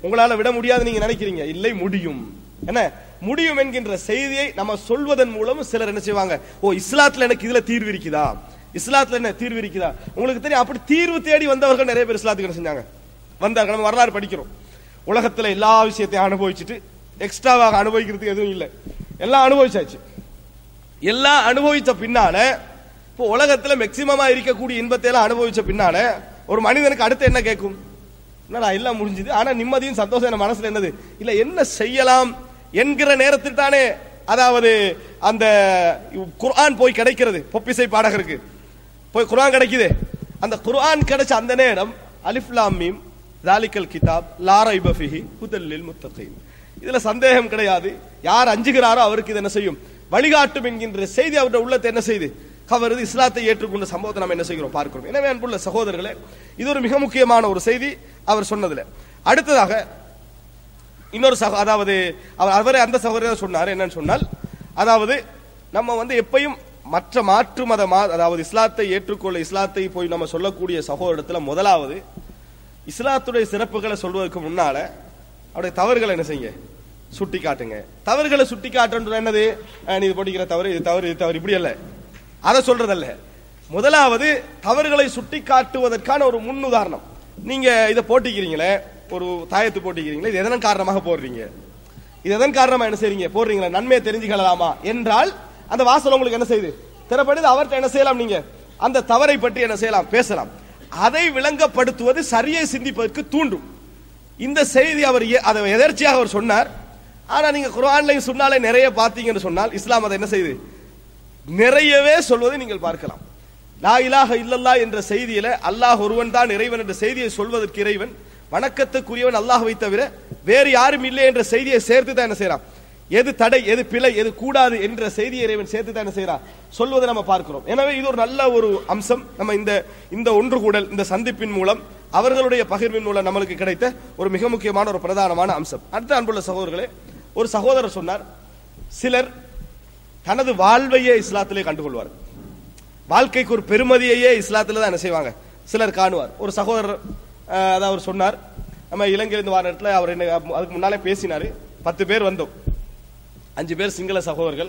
உங்களால விட முடியாது நீங்க நினைக்கிறீங்க, இல்லை முடியும். என்ன முடியும் என்கின்ற செய்தியை நம்ம சொல்வதன் மூலம் சிலர் என்ன செய்வாங்க, ஓ இஸ்லாத்துல எனக்கு இதுல தீர்வு இருக்குதா, இஸ்லாத்துல என்ன தீர்வு இருக்குதா. உங்களுக்கு தெரியும், அப்படி தீர்வு தேடி வந்தவர்கள் நிறைய பேர் இஸ்லாத்துக்கு என்ன செஞ்சாங்க, வந்தார்கள். நம்ம வரலாறு படிக்கிறோம். உலகத்துல எல்லா விஷயத்தையும் அனுபவிச்சுட்டு எக்ஸ்ட்ராவாக அனுபவிக்கிறதுக்கு எதுவும் இல்லை, எல்லாம் அனுபவிச்சாச்சு. எல்லாம் அனுபவிச்ச பின்னால, இப்போ உலகத்துல மேக்சிமமா இருக்கக்கூடிய இன்பத்தை எல்லாம் அனுபவிச்ச பின்னால ஒரு மனிதனுக்கு அடுத்து என்ன கேட்கும், என்னடா எல்லாம் முடிஞ்சது, ஆனா நிம்மதியும் சந்தோஷம் மனசுல என்னது இல்ல, என்ன செய்யலாம் என்கிற நேரத்தில் தானே, அதாவது அந்த குர்ஆன் போய் கிடைக்கிறது. பொப்பிசை பாடகருக்கு போய் குர்ஆன் கிடைக்குது. அந்த குர்ஆன் கிடைச்ச அந்த நேரம் அலிஃப் லாம் மீம் ஸாலிகல் கிதாப் லா ரைப ஃபீஹி ஹுதல் லில் முத்தகீன், இதுல சந்தேகம் கிடையாது, யார் அஞ்சுகிறாரோ அவருக்கு இது என்ன செய்யும், வழிகாட்டும் என்கின்ற செய்தி அவருடைய உள்ளத்தை என்ன செய்து கவருது. இஸ்லாத்தை ஏற்றுக்கொண்ட சம்பவத்தை நம்ம என்ன செய்கிறோம் பார்க்கிறோம். எனவே அன்புள்ள சகோதரர்களே, இது ஒரு மிக முக்கியமான ஒரு செய்தி அவர் சொன்னதுல. அடுத்ததாக இன்னொரு அதாவது அவரே அந்த சகோதரர் சொன்னார், என்னன்னு சொன்னால், அதாவது நம்ம எப்பையும் மற்ற மாற்று மத அதாவது இஸ்லாத்தை ஏற்றுக்கொள்ள, இஸ்லாத்தை போய் நம்ம சொல்லக்கூடிய சகோதரத்துல முதலாவது இஸ்லாத்துடைய சிறப்புகளை சொல்வதற்கு முன்னால அவருடைய தவறுகளை என்ன செய்யுங்க, சுட்டி காட்டுங்க. தவறுகளை சுட்டி காட்டுறது என்னது, நீ இது படிக்கிற தவறு, இது தவறு, இது தவறு, இப்படி அல்ல, அதை சொல்றதல்ல. முதலாவது தவறுகளை சுட்டி காட்டுவதற்கான ஒரு முன் உதாரணம். நீங்க இதை போட்டிக்கிறீங்களே, ஒரு தாயத்து போட்டிக்கிறீங்களே, இது எதன் காரணமாக போடுறீங்க, இது எதன் காரணமா என்ன செய்றீங்க போடுறீங்களா, நன்மையை தெரிஞ்சுக்கலாமா என்றால் அந்த வாசல் உங்களுக்கு என்ன செய்யுது திறப்படுது. அவர்கிட்ட என்ன செய்யலாம், நீங்க அந்த தவறை பற்றி என்ன செய்யலாம், பேசலாம். அதை விளங்கப்படுத்துவது சரியை சிந்திப்பதற்கு தூண்டும். இந்த செய்தி அவர் அதை எதர்ச்சியாக அவர் சொன்னார். ஆனா நீங்க குர்ஆன்லையும் சுன்னாலே நிறைய பார்த்தீங்கன்னு சொன்னால் இஸ்லாம் அதை என்ன செய்யுது, நிறையவே சொல்வதை நீங்கள் பார்க்கலாம். லா இலாஹ இல்லல்லாஹ் என்ற செய்தியில அல்லாஹ் ஒருவன் தான் இறைவன் என்ற செய்தியை சொல்வதற்கு இறைவன் வணக்கத்துக்குரியவன் அல்லாஹ்வை தவிர வேறு யாரும் இல்லை என்ற செய்தியை சேர்த்து தான் என்ன செய்யறான், எது தடை, எது பிழை, எது கூடாது என்ற செய்தியை இறைவன் சேர்த்து தான் என்ன செய்யறான் சொல்வதை நம்ம பார்க்கிறோம். எனவே இது ஒரு நல்ல ஒரு அம்சம். நம்ம இந்த ஒன்று கூடல், இந்த சந்திப்பின் மூலம், அவர்களுடைய பகிர்வின் மூலம் நம்மளுக்கு கிடைத்த ஒரு மிக முக்கியமான ஒரு பிரதானமான அம்சம். அடுத்த அன்புள்ள சகோதரர்களே, ஒரு சகோதரர் சொன்னார், சிலர் தனது வாழ்வையே இஸ்லாத்திலே கண்டுகொள்வார், வாழ்க்கைக்கு ஒரு பெருமதியையே இஸ்லாத்துல தான் என்ன செய்வாங்க சிலர் காணுவார். ஒரு சகோதரர் அதாவது அவர் சொன்னார், நம்ம இலங்கையிலிருந்து வர இடத்துல அவர் என்ன அதுக்கு முன்னாலே பேசினாரு. 10 பேர் வந்தோம், 5 பேர் சிங்கள சகோதரர்கள்,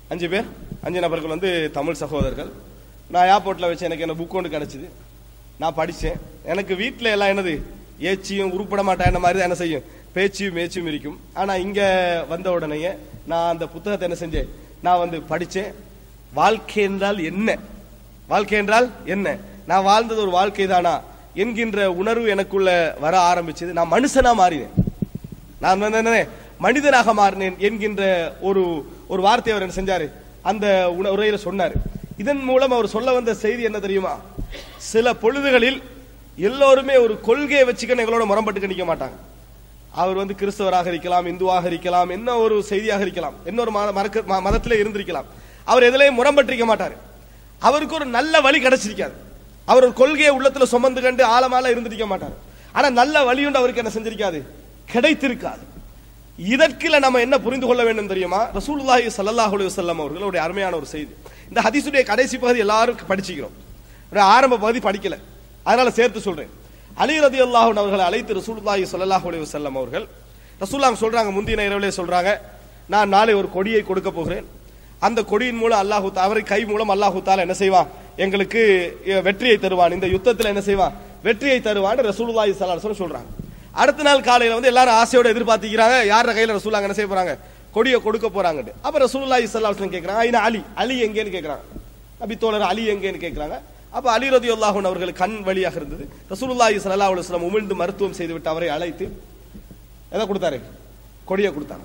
5 நபர்கள் தமிழ் சகோதரர்கள். நான் ஏர்போர்ட்ல வச்சு எனக்கு என்ன புக் ஒன்று கிடைச்சது, நான் படிச்சேன். எனக்கு வீட்டில் எல்லாம் என்னது ஏச்சியும் உருப்பட மாட்டேன் என்ன மாதிரி தான் என்ன செய்யும், பேச்சியும் மேச்சியும் இருக்கும். ஆனா இங்க வந்த உடனே நான் அந்த புத்தகத்தை என்ன செஞ்சேன், நான் படிச்சேன். வாழ்க்கை என்றால் என்ன, வாழ்க்கை என்றால் என்ன, நான் வாழ்ந்தது ஒரு வாழ்க்கை தானா என்கின்ற உணர்வு எனக்குள்ள வர ஆரம்பிச்சது. நான் மனுஷனா மாறினேன், நான் மனிதனாக மாறினேன் என்கின்ற ஒரு வார்த்தை அவர் என்ன செஞ்சாரு, அந்த உரையில சொன்னாரு. இதன் மூலம் அவர் சொல்ல வந்த செய்தி என்ன தெரியுமா, சில பொழுதுகளில் எல்லோருமே ஒரு கொள்கையை வச்சுக்க எங்களோட முரம்பட்டு நிக்க மாட்டாங்க. அவர் கிறிஸ்தவராக இருக்கலாம், இந்துவாக இருக்கலாம், என்ன ஒரு செய்தியாக இருக்கலாம், இன்னொரு மதத்திலே இருந்திருக்கலாம். அவர் எதிலையும் முரம்பட்டிருக்க மாட்டாரு. அவருக்கு ஒரு நல்ல வழி கிடைச்சிருக்காது. அவர் ஒரு கொள்கையை உள்ளத்துல சுமந்து கண்டு ஆழமால இருந்திருக்க மாட்டார். ஆனா நல்ல வழி உண்டு அவருக்கு என்ன செஞ்சிருக்காது, கிடைத்திருக்காது. இதற்குல நம்ம என்ன புரிந்து கொள்ள வேண்டும் தெரியுமா, ரசூலுல்லாஹி ஸல்லல்லாஹு அலைஹி வஸல்லம் அவர்களுடைய அருமையான ஒரு செய்தி. இந்த ஹதீஸுடைய கடைசி பகுதி எல்லாரும் படிச்சுக்கிறோம், ஆரம்ப பகுதி படிக்கல, அதனால சேர்த்து சொல்றேன். அலி ரலியல்லாஹு அன்ஹு அவர்களை அழைத்து ரசூலுல்லாஹி ஸல்லல்லாஹு அலைஹி வஸல்லம் அவர்கள் ரசூலுல்லாஹ் சொல்றாங்க, முந்தின இரவிலே சொல்றாங்க, நான் நாளை ஒரு கொடியை கொடுக்க போகிறேன். அந்த கொடியின் மூலம் அல்லாஹ் அவரை கை மூலம் அல்லாஹ் தஆலா என்ன செய்வான், எங்களுக்கு வெற்றியை தருவான், இந்த யுத்தத்தில் என்ன செய்வான், வெற்றியை தருவான் ரசூலுல்லாஹி ஸல்லல்லாஹு அலைஹி வஸல்லம் சொல்றாங்க. அடுத்த நாள் காலையில எல்லாரும் ஆசையோட எதிர்பார்த்திக்கிறாங்க, யார கையில ரசூலுல்லாஹ் என்ன செய்ய போறாங்க, கொடியை கொடுக்க போறாங்க. அப்ப ரசூலுல்லாஹி ஸல்லல்லாஹு அலைஹி வஸல்லம் கேக்குறாங்க, ஐனா அலி, அலி எங்கேன்னு கேக்குறாங்க, நபி தோழர் அலி எங்கேன்னு கேக்குறாங்க. அப்ப அலி ரலியல்லாஹு அன்ஹு அவர்கள் கண் வழியாக இருந்தது. ரசூலுல்லாஹி ஸல்லல்லாஹு அலைஹி வஸல்லம் உமிழ்ந்து மருத்துவம் செய்துவிட்டு அவரை அழைத்து எதை கொடுத்தாரு, கொடியை கொடுத்தாங்க.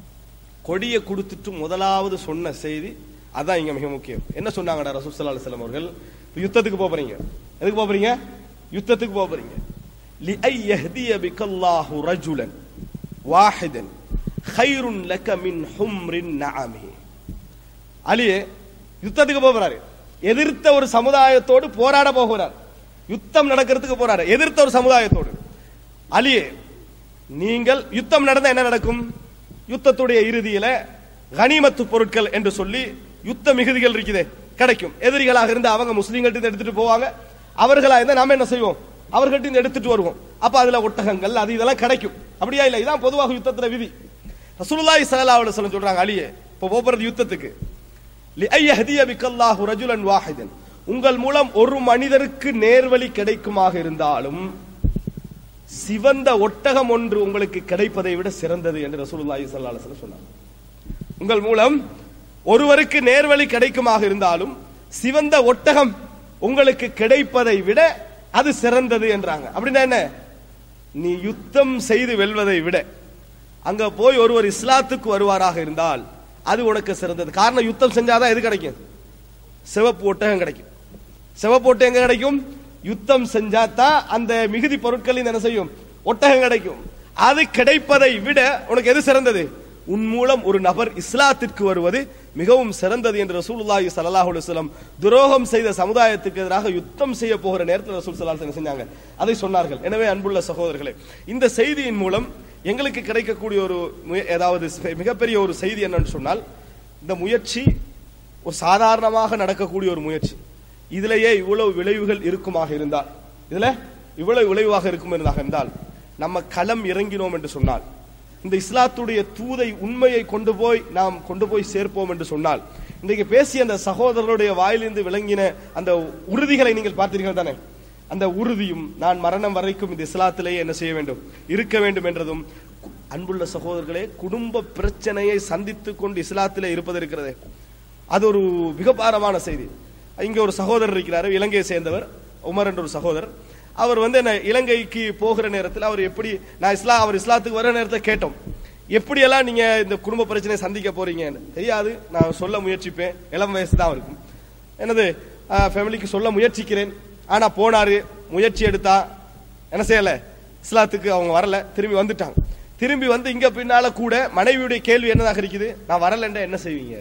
கொடியை கொடுத்துட்டு முதலாவது சொன்ன செய்தி அதான் இங்க மிக முக்கியம். என்ன சொன்னாங்கடா ரசூல் ஸல்லல்லாஹு அலைஹி வஸல்லம் அவர்கள், யுத்தத்துக்கு போறீங்க, எதுக்கு போறீங்க, யுத்தத்துக்கு போறீங்க. لِأَيْ يَهْدِيَ بِكَ اللَّهُ رَجُلًا وَاحِدًا خَيْرٌ لَكَ مِنْ حُمْرِ النَّعَمِ. அலியே யுத்தத்துக்கு போறாரு, எதிர்த்த ஒரு சமுதாயத்தோடு போராட போகிறார், யுத்தம் நடக்கிறதுக்கு போறாரு, எதிர்த்த ஒரு சமுதாயத்தோடு. அலியே நீங்கள் யுத்தம் நடந்தா என்ன நடக்கும், யுத்தத்துடைய இறுதியில கனிமத்து பொருட்கள் என்று சொல்லி யுத்த மிகுதிகள் இருக்குதே கிடைக்கும். எதிரிகளாக இருந்து அவங்க முஸ்லீம்கள்ட்ட எடுத்துட்டு போவாங்க, அவர்களா இருந்தா நாம என்ன செய்வோம், அவர்கள்ட்ட எடுத்துட்டு வருவோம். அப்ப அதுல ஒட்டகங்கள் அது இதெல்லாம் கிடைக்கும். அப்படியா இல்ல? இதான் பொதுவாக யுத்தத்துல விதி. ரசூலுல்லாஹி ஸல்லல்லாஹு அலைஹி வஸல்லம் சொல்றாங்க அலியே, இப்ப போறது யுத்தத்துக்கு, லிஅய்யஹ்திய பிக்கல்லாஹு ரஜுலன் வாஹிதன், உங்கள் மூலம் ஒரு மனிதருக்கு நேர்வழி கிடைக்குமாக இருந்தாலும் சிவந்த ஒட்டகம் ஒன்று உங்களுக்கு கிடைப்பதை விட சிறந்தது என்று ரசூலுல்லாஹி ஸல்லல்லாஹு அலைஹி வஸல்லம் சொன்னாங்க. உங்கள் மூலம் ஒருவருக்கு நேர்வழி கிடைக்குமாக இருந்தாலும் சிவந்த ஒட்டகம் உங்களுக்கு கிடைப்பதை விட அது சிறந்தது என்றாங்க. அப்படின்னா என்ன? நீ யுத்தம் செய்து வெல்வதை விட அங்க போய் ஒருவர் இஸ்லாத்துக்கு வருவாராக இருந்தால் அது உனக்கு சிறந்தது. காரணம், யுத்தம் செஞ்சாதான் எது கிடைக்கும்? சிவப்பு ஒட்டகம் கிடைக்கும். சிவப்பு ஒட்டகம் எங்க கிடைக்கும்? யுத்தம் செஞ்சாதான் அந்த மிகுதி பொருட்களின் என்ன செய்யும்? ஒட்டகம் கிடைக்கும். அது கிடைப்பதை விட உனக்கு எது சிறந்தது? உன் மூலம் ஒரு நபர் இஸ்லாத்திற்கு வருவது மிகவும் சிறந்தது என்று ரசூலுல்லாஹி ஸல்லல்லாஹு அலைஹி வஸல்லம் துரோகம் செய்த சமுதாயத்துக்கு எதிராக யுத்தம் செய்ய போகிற நேரத்தில் ரசூல் ஸல்லல்லாஹு அலைஹி வஸல்லம் செஞ்சாங்க, அதை சொன்னார்கள். எனவே அன்புள்ள சகோதரர்களே, இந்த செய்தியின் மூலம் எங்களுக்கு கிடைக்கக்கூடிய ஒரு ஏதாவது மிகப்பெரிய ஒரு செய்தி என்னன்னு சொன்னால், இந்த முயற்சி ஒரு சாதாரணமாக நடக்கக்கூடிய ஒரு முயற்சி. இதிலேயே இவ்வளவு விளைவுகள் இருக்குமாக இருந்தால், இதுல இவ்வளவு விளைவாக இருக்கும் இருந்தால், நம்ம களம் இறங்கினோம் என்று சொன்னால், இந்த இஸ்லாத்துடைய தூதை உண்மையை நாம் கொண்டு போய் சேர்ப்போம் என்று சொன்னால், இன்றைக்கு பேசிய அந்த சகோதரருடைய வாயிலிருந்து விளங்கின அந்த உறுதிகளை நீங்கள் பார்த்தீர்கள் தானே? அந்த உறுதியும் நான் மரணம் வரைக்கும் இந்த இஸ்லாத்திலேயே என்ன செய்ய வேண்டும், இருக்க வேண்டும் என்றதும், அன்புள்ள சகோதரர்களே, குடும்ப பிரச்சனையை சந்தித்துக் கொண்டு இஸ்லாத்திலே இருப்பது இருக்கிறதே, அது ஒரு மிக பாரமான செய்தி. இங்க ஒரு சகோதரர் இருக்கிறார், இலங்கையை சேர்ந்தவர், உமர் என்ற ஒரு சகோதரர். அவர் என்ன இலங்கைக்கு போகிற நேரத்தில் அவர் எப்படி, அவர் இஸ்லாத்துக்கு வர நேரத்தில் கேட்டோம், எப்படியெல்லாம் நீங்க இந்த குடும்ப பிரச்சனையை சந்திக்க போறீங்க? தெரியாது, நான் சொல்ல முயற்சிப்பேன், இளம் வயசு தான் இருக்கும், என்னது ஃபேமிலிக்கு சொல்ல முயற்சிக்கிறேன். ஆனா போனாரு, முயற்சி எடுத்தா என்ன செய்யல, இஸ்லாத்துக்கு அவங்க வரல, திரும்பி வந்துட்டாங்க. திரும்பி வந்து இங்க பின்னால கூட மனைவியுடைய கேள்வி என்னதாக இருக்குது, நான் வரலன்னா என்ன செய்வீங்க,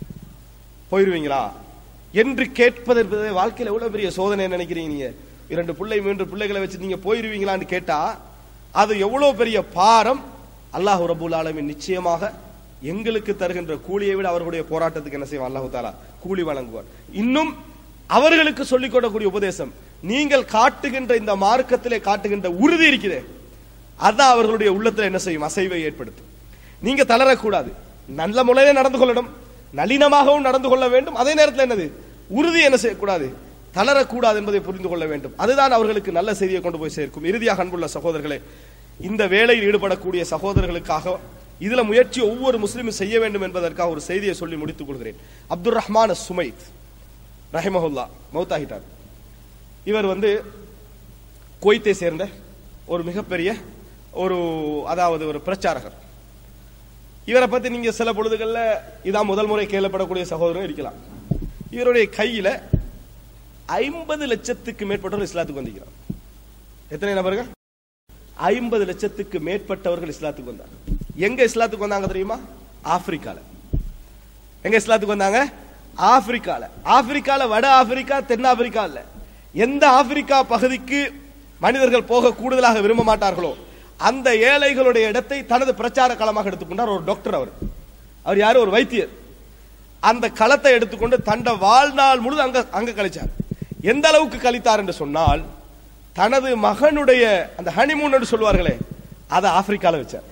போயிருவீங்களா என்று கேட்பதற்கு வாழ்க்கையில் எவ்வளவு பெரிய சோதனை நினைக்கிறீங்க நீங்க? 2 பிள்ளை 3 பிள்ளைகளை வச்சு நீங்க போயிருவீங்களான்னு கேட்டா அது எவ்வளவு பெரிய பாரம். அல்லாஹ் ரப்பல் ஆலமீன் நிச்சயமாக எங்களுக்கு தருகின்ற கூலியை விட அவர்களுடைய போராட்டத்துக்கு என்ன செய்வான்? அல்லாஹ் தஆலா கூலி வழங்குவார். இன்னும் அவர்களுக்கு சொல்லிக் கொடுக்கக்கூடிய உபதேசம், நீங்கள் காட்டுகின்ற இந்த மார்க்கத்திலே காட்டுகின்ற உறுதி இருக்கிறது, அதான் அவர்களுடைய உள்ளத்தில் என்ன செய்யும்? அசைவை ஏற்படுத்தும். நீங்க தளரக்கூடாது, நல்ல முறையிலே நடந்து கொள்ளணும், நளினமாகவும் நடந்து கொள்ள வேண்டும். அதே நேரத்தில் என்னது, உறுதி என்ன செய்யக்கூடாது, தளரக்கூடாது என்பதை புரிந்து கொள்ள வேண்டும். அதுதான் அவர்களுக்கு நல்ல செய்தியை கொண்டு போய் சேர்க்கும். இறுதியாக அன்புள்ள சகோதரர்களே, இந்த வேலையில் ஈடுபடக்கூடிய சகோதரர்களுக்காக இதுல முயற்சி ஒவ்வொரு முஸ்லிமும் செய்ய வேண்டும் என்பதற்காக ஒரு செய்தியை சொல்லி முடித்துக் கொள்கிறேன். அப்துல் ரஹ்மான் சுமைத் ரஹிமஹுல்லா மௌத்தாகிட்டார். இவர் குவைத்தை சேர்ந்த ஒரு மிகப்பெரிய ஒரு பிரச்சாரகர். இவரை பத்தி நீங்க சில பொழுதுகள்ல இதான் முதல் முறை கேள்விப்படக்கூடிய சகோதரரும் இருக்கலாம். இவருடைய கையில 50 லட்சத்துக்கு மேற்பட்டவர்கள் இஸ்லாத்துக்கு வந்திருக்கிறார். எத்தனை நபர்கள்? 50 லட்சத்துக்கு மேற்பட்டவர்கள் இஸ்லாத்துக்கு வந்தாங்க. எங்க இஸ்லாத்துக்கு வந்தாங்க தெரியுமா? ஆப்பிரிக்கால. எங்க இஸ்லாத்துக்கு வந்தாங்க? ஆப்பிரிக்கால. ஆப்பிரிக்கால, வட ஆப்பிரிக்கா, தென் ஆப்பிரிக்கா இல்ல, எந்த ஆப்பிரிக்கா பகுதிக்கு மனிதர்கள் போக கூடுதலாக விரும்ப மாட்டார்களோ அந்த ஏழைகளுடைய இடத்தை தனது பிரச்சார களமாக எடுத்துக்கொண்டார். ஒரு டாக்டர், அவர் யாரு? ஒரு வைத்தியர். அந்த களத்தை எடுத்துக்கொண்டு தண்ட வாழ்நாள் முழுது அங்க கழிச்சார். எந்த அளவுக்கு கழித்தார் என்று சொன்னால், தனது மகனுடைய அந்த ஹனிமூன் என்று சொல்வார்களே, அதை ஆப்பிரிக்கால வச்சார்.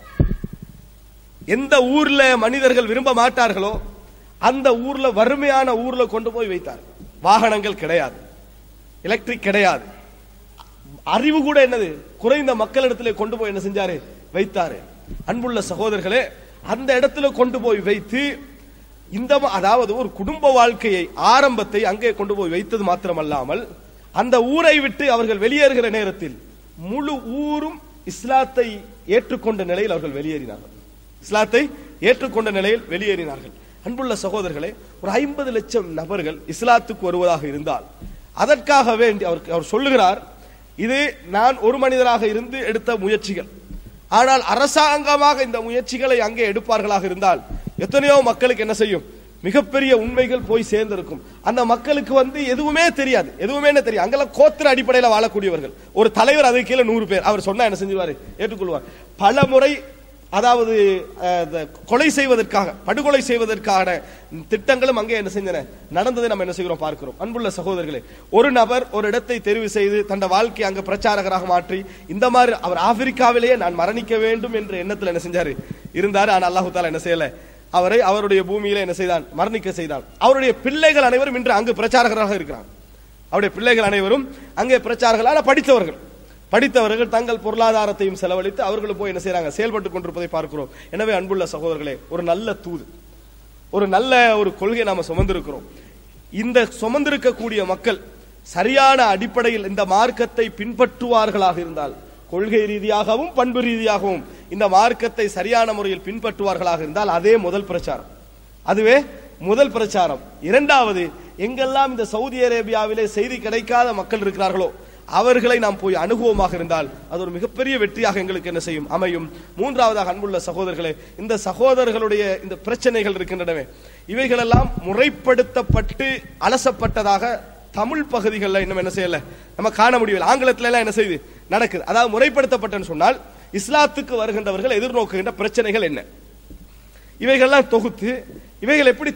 எந்த ஊர்ல மனிதர்கள் விரும்ப மாட்டார்களோ அந்த ஊர்ல, வறுமையான ஊர்ல கொண்டு போய் வைத்தார். வாகனங்கள் கிடையாது, எலக்ட்ரிக் கிடையாது, அறிவு கூட என்னது குறைந்த மக்களிடத்திலே கொண்டு போய் என்ன செஞ்சாரு? வைத்தாரு. அன்புள்ள சகோதரர்களே, அந்த இடத்துல கொண்டு போய் வைத்து அதாவது ஒரு குடும்ப வாழ்க்கையை ஆரம்பத்தை அங்கே கொண்டு போய் வைத்தது மாத்திரமல்லாமல், அந்த ஊரை விட்டு அவர்கள் வெளியேறுகிற நேரத்தில் முழு ஊரும் இஸ்லாத்தை ஏற்றுக்கொண்ட நிலையில் அவர்கள் வெளியேறினார்கள். இஸ்லாத்தை ஏற்றுக்கொண்ட நிலையில் வெளியேறினார்கள். அன்புள்ள சகோதரர்களே, ஒரு 50 லட்சம் நபர்கள் இஸ்லாத்துக்கு வருவதாக இருந்தால் அதற்காக வேண்டி அவர் சொல்லுகிறார், இது நான் ஒரு மனிதராக இருந்து எடுத்த முயற்சிகள். ஆனால் அரசாங்கமாக இந்த முயற்சிகளை அங்கே எடுப்பார்களாக இருந்தால் எத்தனையோ மக்களுக்கு என்ன செய்யும்? மிகப்பெரிய உண்மைகள் போய் சேர்ந்திருக்கும். அந்த மக்களுக்கு எதுவுமே தெரியாது, எதுவுமே என்ன தெரியும்? அங்கெல்லாம் கோத்திர அடிப்படையில் வாழக்கூடியவர்கள். ஒரு தலைவர், அதுக்கு கீழே 100 பேர், அவர் சொன்னா என்ன செஞ்சுவாரு? ஏற்றுக்கொள்வார். பல முறை அதாவது கொலை செய்வதற்காக, படுகொலை செய்வதற்கான திட்டங்களும் அங்கே என்ன செஞ்சன நடந்ததை நம்ம என்ன செய்கிறோம் பார்க்கிறோம். அன்புள்ள சகோதரர்களே, ஒரு நபர் ஒரு இடத்தை தெரிவு செய்து தன் வாழ்க்கையை அங்க பிரச்சாரகராக மாற்றி இந்த மாதிரி அவர் ஆப்பிரிக்காவிலேயே நான் மரணிக்க வேண்டும் என்ற எண்ணத்தில் என்ன செஞ்சாரு இருந்தாரு. ஆனால் அல்லாஹு தாலா என்ன செய்யல, அவரை அவருடைய பூமியில என்ன செய்தான், மரணிக்க செய்தான். அவருடைய பிள்ளைகள் அனைவரும் இன்று அங்கு பிரச்சாரகராக இருக்கிறார். அவருடைய பிள்ளைகள் அனைவரும் அங்கே பிரச்சாரகளான படித்தவர்கள் தங்கள் பொருளாதாரத்தையும் செலவழித்து அவர்கள் போய் என்ன செய்யறாங்க, செயல்பட்டுக் கொண்டிருப்பதை பார்க்கிறோம். எனவே அன்புள்ள சகோதரர்களே, ஒரு நல்ல தூது, ஒரு நல்ல ஒரு கொள்கையை நாம சுமந்திருக்கிறோம். இந்த சுமந்திருக்கக்கூடிய மக்கள் சரியான அடிப்படையில் இந்த மார்க்கத்தை பின்பற்றுவார்களாக இருந்தால், கொள்கை ரீதியாகவும் பண்பு ரீதியாகவும் இந்த மார்க்கத்தை சரியான முறையில் பின்பற்றுவார்களாக இருந்தால் அதே முதல் பிரச்சாரம், அதுவே முதல் பிரச்சாரம். இரண்டாவது, எங்கெல்லாம் இந்த சவுதி அரேபியாவிலே செய்தி கிடைக்காத மக்கள் இருக்கிறார்களோ அவர்களை நாம் போய் அனுபவமாக இருந்தால் அது ஒரு மிகப்பெரிய வெற்றியாக எங்களுக்கு என்ன செய்யும், அமையும். மூன்றாவதாக அன்புள்ள சகோதரர்களே, இந்த சகோதரர்களுடைய இந்த பிரச்சனைகள் இருக்கின்றனவே, இவைகளெல்லாம் முறைப்படுத்தப்பட்டு அலசப்பட்டதாக தமிழ் பகுதிகளில் இன்னும் என்ன செய்யல நம்ம காண முடியவில்லை. ஆங்கிலத்துல எல்லாம் என்ன செய்து நடக்குது. அதாவது முறைப்படுத்தப்பட்டன்னு சொன்னால் இஸ்லாத்துக்கு வருகின்றவர்கள் எதிர்நோக்குகின்ற பிரச்சனைகள் என்ன, இவைகள்லாம் தொகுத்து இவைகள் எப்படி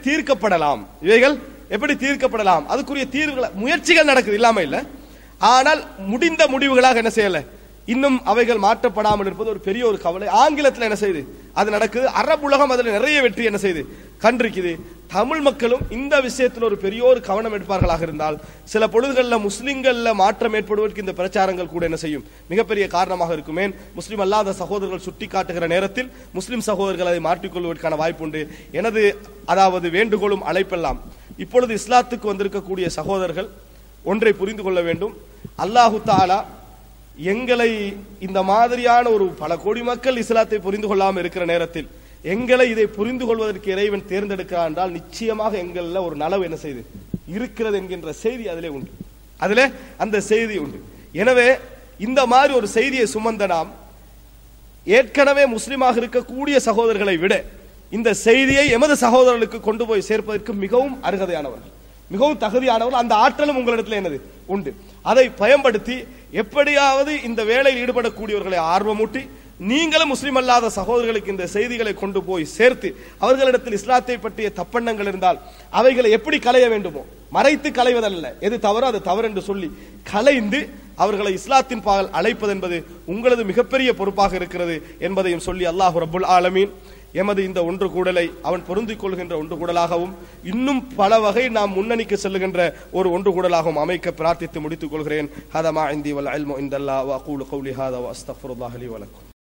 தீர்க்கப்படலாம், அதுக்குரிய தீர்வுகள் முயற்சிகள் நடக்குது, இல்லாம இல்ல. ஆனால் முடிந்த முடிவுகளாக என்ன செய்யல, இன்னும் அவைகள் மாற்றப்படாமல் இருப்பது ஒரு பெரிய ஒரு கவலை. ஆங்கிலத்தில் என்ன செய்யுது, அது நடக்குது. அரபு உலகம் அதில் நிறைய வெற்றி என்ன செய்யுது கண்டிருக்குது. தமிழ் மக்களும் இந்த விஷயத்தில் ஒரு பெரிய ஒரு கவனம் எடுப்பார்களாக இருந்தால் சில பொழுதுகளில் முஸ்லிம்கள்ல மாற்றம் ஏற்படுவதற்கு இந்த பிரச்சாரங்கள் கூட என்ன செய்யும், மிகப்பெரிய காரணமாக இருக்குமே. முஸ்லிம் அல்லாத சகோதரர்கள் சுட்டி காட்டுகிற நேரத்தில் முஸ்லிம் சகோதரர்கள் அதை மாற்றிக்கொள்வதற்கான வாய்ப்பு உண்டு. எனது அதாவது வேண்டுகோளும் அழைப்பெல்லாம், இப்பொழுது இஸ்லாத்துக்கு வந்திருக்கக்கூடிய சகோதரர்கள் ஒன்றை புரிந்து கொள்ள வேண்டும். அல்லாஹு தஆலா எங்களை இந்த மாதிரியான ஒரு பல கோடி மக்கள் இஸ்லாத்தை புரிந்து கொள்ளாமல் இருக்கிற நேரத்தில் எங்களை இதை புரிந்து கொள்வதற்கு இறைவன் தேர்ந்தெடுக்கிறார் என்றால் நிச்சயமாக எங்கள்ல ஒரு நலவு என்ன செய்து இருக்கிறது என்கின்ற செய்தி அதிலே அந்த செய்தி உண்டு. எனவே இந்த மாதிரி ஒரு செய்தியை சுமந்த நாம் ஏற்கனவே முஸ்லிமாக இருக்கக்கூடிய சகோதரர்களை விட இந்த செய்தியை எமது சகோதரர்களுக்கு கொண்டு போய் சேர்ப்பதற்கு மிகவும் அருகதையானவர்கள், மிகவும் தகுதியானவர்கள். அந்த ஆற்றலும் உங்களிடத்தில் என்னது உண்டு. அதை பயன்படுத்தி எப்படியாவது இந்த வேலையில் ஈடுபடக்கூடியவர்களை ஆர்வமூட்டி நீங்களும் முஸ்லிம் அல்லாத சகோதரர்களுக்கு இந்த செய்திகளை கொண்டு போய் சேர்த்து அவர்களிடத்தில் இஸ்லாத்தை பற்றிய தப்பெண்ணங்கள் இருந்தால் அவைகளை எப்படி களைய வேண்டுமோ, மறைத்து களைவதல்ல, எது தவறோ அது தவறு என்று சொல்லி களைந்து அவர்களை இஸ்லாத்தின் பால் அழைப்பது என்பது உங்களது மிகப்பெரிய பொறுப்பாக இருக்கிறது என்பதையும் சொல்லி அல்லாஹ் ரப்புல் ஆலமீன் எமது இந்த ஒன்று கூடலை அவன் பொருந்திக் கொள்கின்ற ஒன்று கூடலாகவும் இன்னும் பல வகை நாம் முன்னணிக்கு செல்லுகின்ற ஒரு ஒன்று கூடலாகவும் அமைக்க பிரார்த்தித்து முடித்துக் கொள்கிறேன். ஹதா மா இந்தி வல் இல்மு இன்தல்லாஹ் வ அகூலு கௌலி ஹாதா வ அஸ்தக்ஃபிருல்லாஹ் லி வ லக்கும்.